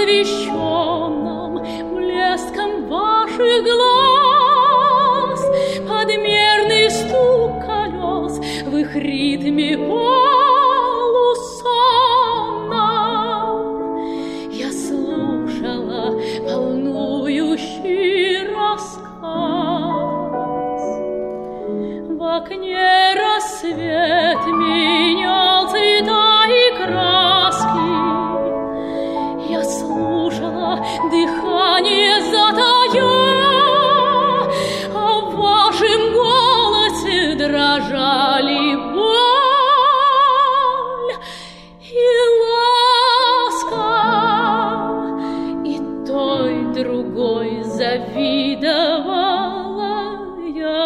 освещенном блеском ваших глаз, под мерный стук колес в их ритме полусонном я слушала волнующий рассказ. В окне рассвет менял цвета и краски. Я слушала, дыхание затая, а в вашем голосе дрожали боль и ласка, и той другой завидовала я.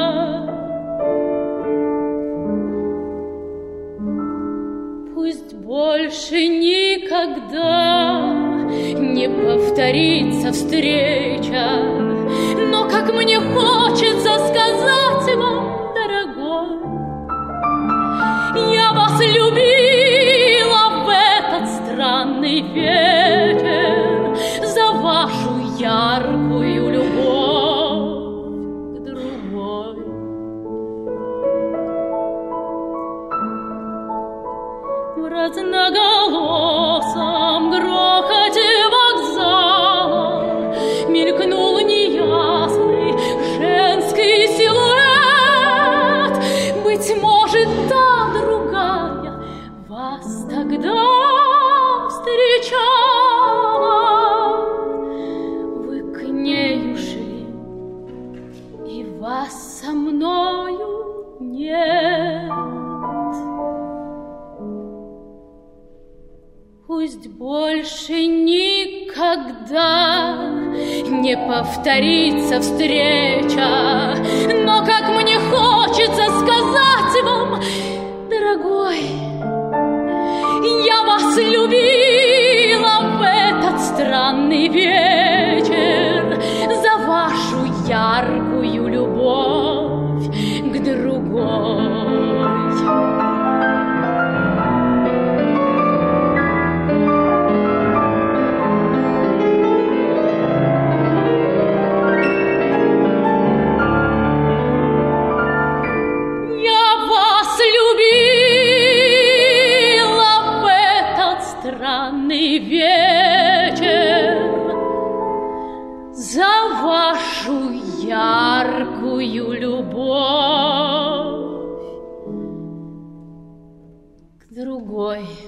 Пусть больше никогда не повторится встреча, но как мне хочется сказать вам, дорогой, я вас любила в этот странный вечер за вашу яркую любовь к другой. В разноголосом грохоте вокзала мелькнул неясный женский силуэт. Быть может, та другая вас тогда встречала. Вы к ней ушли, и вас со мною нет. Пусть больше никогда не повторится встреча, но как мне хочется сказать вам, дорогой, я вас любила в этот странный вечер за вашу яркую любовь к другой. Странный вечер за вашу яркую любовь к другой.